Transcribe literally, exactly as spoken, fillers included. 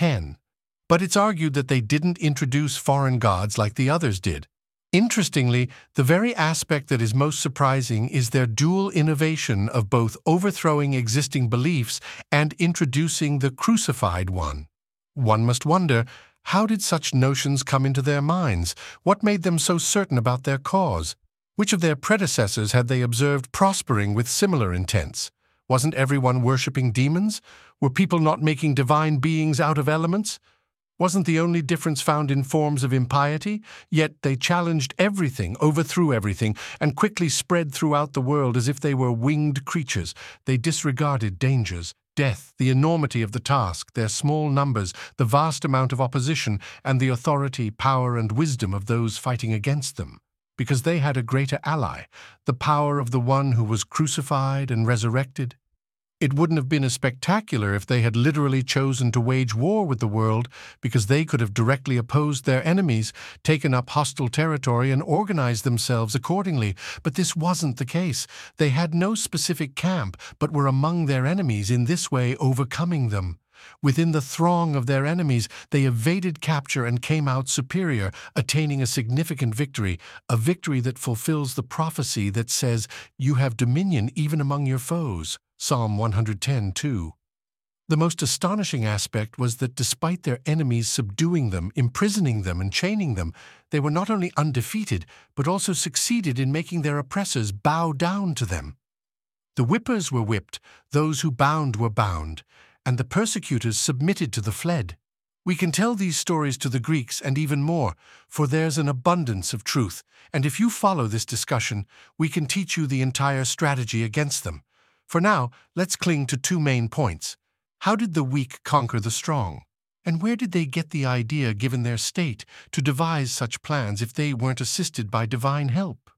ten. But it's argued that they didn't introduce foreign gods like the others did. Interestingly, the very aspect that is most surprising is their dual innovation of both overthrowing existing beliefs and introducing the crucified one. One must wonder, how did such notions come into their minds? What made them so certain about their cause? Which of their predecessors had they observed prospering with similar intents? Wasn't everyone worshipping demons? Were people not making divine beings out of elements? Wasn't the only difference found in forms of impiety? Yet they challenged everything, overthrew everything, and quickly spread throughout the world as if they were winged creatures. They disregarded dangers, death, the enormity of the task, their small numbers, the vast amount of opposition, and the authority, power, and wisdom of those fighting against them. Because they had a greater ally, the power of the one who was crucified and resurrected. It wouldn't have been as spectacular if they had literally chosen to wage war with the world, because they could have directly opposed their enemies, taken up hostile territory, and organized themselves accordingly. But this wasn't the case. They had no specific camp, but were among their enemies, in this way overcoming them. Within the throng of their enemies, they evaded capture and came out superior, attaining a significant victory, a victory that fulfills the prophecy that says, "You have dominion even among your foes." Psalm one hundred ten, two. The most astonishing aspect was that despite their enemies subduing them, imprisoning them, and chaining them, they were not only undefeated, but also succeeded in making their oppressors bow down to them. The whippers were whipped, those who bound were bound, and the persecutors submitted to the fled. We can tell these stories to the Greeks and even more, for there's an abundance of truth, and if you follow this discussion, we can teach you the entire strategy against them. For now, let's cling to two main points. How did the weak conquer the strong? And where did they get the idea, given their state, to devise such plans if they weren't assisted by divine help?